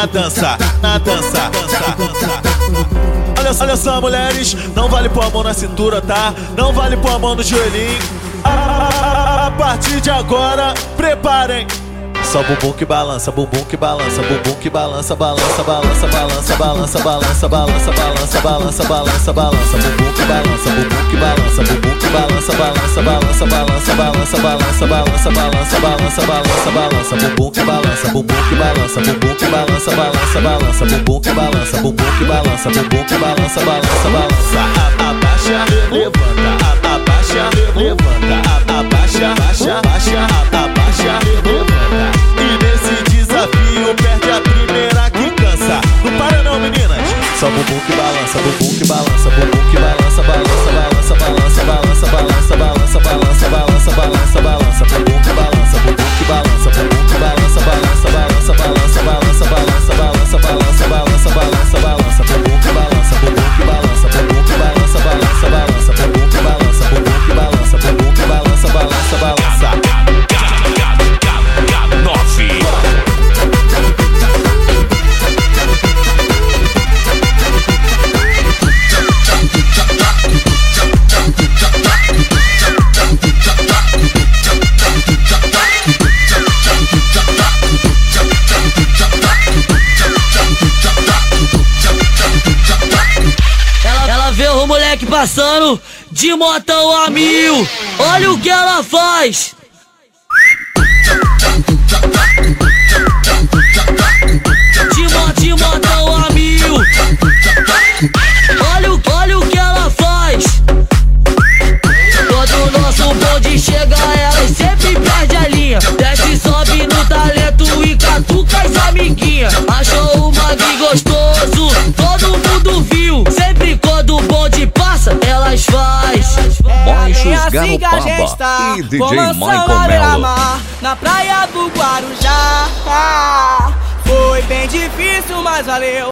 na dança, na dança. Olha só, mulheres, não vale pôr a mão na cintura, tá? Não vale pôr a mão no joelhinho. A partir de agora, preparem. Só bumbum que balança, bumbum que balança, bumbum que balança, balança, balança, balança, balança, balança, balança, balança, balança, balança, balança, bumbum que balança, bumbum que balança, bumbum que balança, balança, balança, balança, balança, balança, balança, balança, balança, balança, balança, bumbum que balança, bumbum que balança, bumbum que balança, balança, balança, bumbum que balança, bumbum que balança, bumbum que balança, balança, balança, abaixa, levanta, abaixa, levanta, abaixa, baixa, baixa, abaixa, levanta. E nesse desafio perde a primeira que cansa. Não para não, meninas. Só bumbum que balança, bumbum que balança, bumbum que balança, balança, balança, balança, balança, balança, balança, balança, balança, balança, balança, bumbum que balança, bumbum que balança, bumbum que balança, balança, balança, balança, balança, balança, balança, balança, balança, balança, balança, bumbum que balança, bumbum que balança, bumbum que balança, balança, balança, bumbum que balança, bumbum que balança, bumbum que balança, balança, balança. Ela vê o moleque passando de motão a 1000. Olha o que ela faz. De motão a 1000. Olha o que ela faz. Quando o nosso bonde chega, ela sempre perde a linha. Desce, sobe no talento e catuca as amiguinhas. Achou o mangue gostoso, todo mundo viu. Sempre quando o bonde passa, elas faz. Baixos Garopaba e DJ Michael Mello. Na praia do Guarujá. Foi bem difícil, mas valeu.